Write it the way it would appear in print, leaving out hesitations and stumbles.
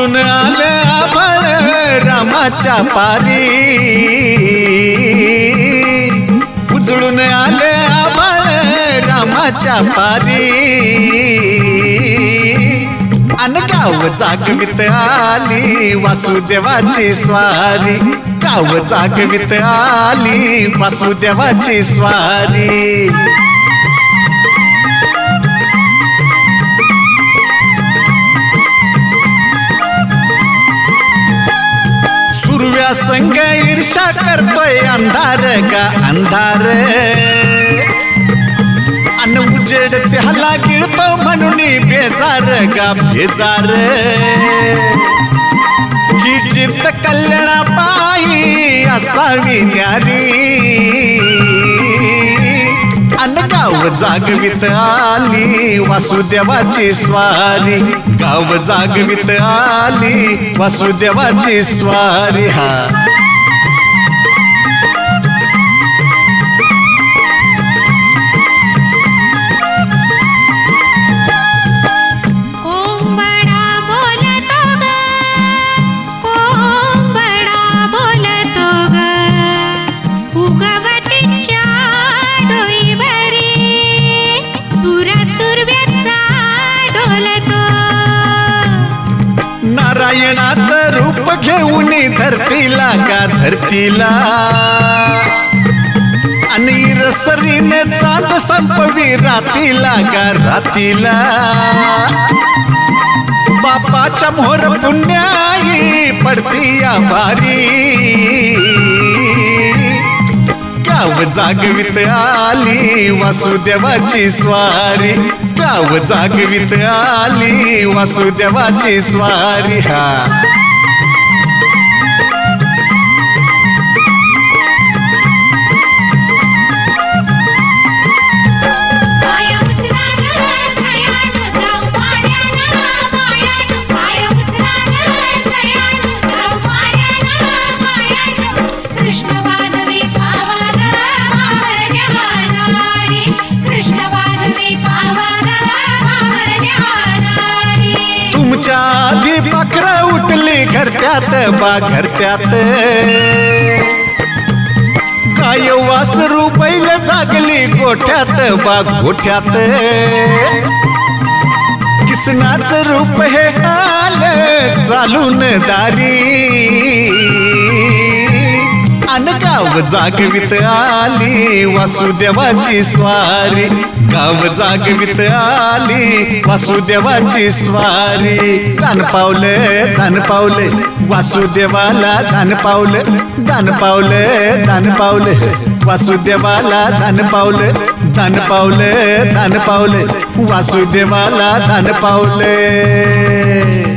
उजळून आलं आभाळ रामाच्या पारी, उजळून आलं आभाळ रामाच्या पारी, अन गाव जागवित आली वासुदेवाची स्वारी, गाव जागवित आली वासुदेवाची स्वारी। सुरव्या संग ईर्षा करतोय अंधार का अंधार, अन उजेड त्याला गिळतो म्हणून बेजार का बेजार, ही जिद्द कल्याणा पायी असावी न्यारी, अन गाव जागवित आली वासुदेवाची स्वारी, गाव जागवित आली वासुदेवाची स्वारी। हा नारायणाचं रूप घेऊन धरतीला का धरतीला, आणि रसरीने चांद संपवी रातीला का रातीला, बापाच्या मोर पुण्याई पडती या भारी, गाव जागवित आली वासुदेवाची स्वारी, गाव जागवित आली वासुदेवाची स्वारी। हा तुमच्या आधी बकरा उठली घरत्यात बा घरत्यात, गाय वासरू बैल जागली गोठ्यात बा गोठ्यात, किसनाच रूप हे आल चालून दारी, अन गाव जागवित आली वासुदेवाची स्वारी, गाव जागवित आली वासुदेवाची स्वारी। दान पावले दान पावले वासुदेवाला दान पावले, दान पावले दान पावले वासुदेवाला दान पावले, दान पावले दान पावले वासुदेवाला दान पावले।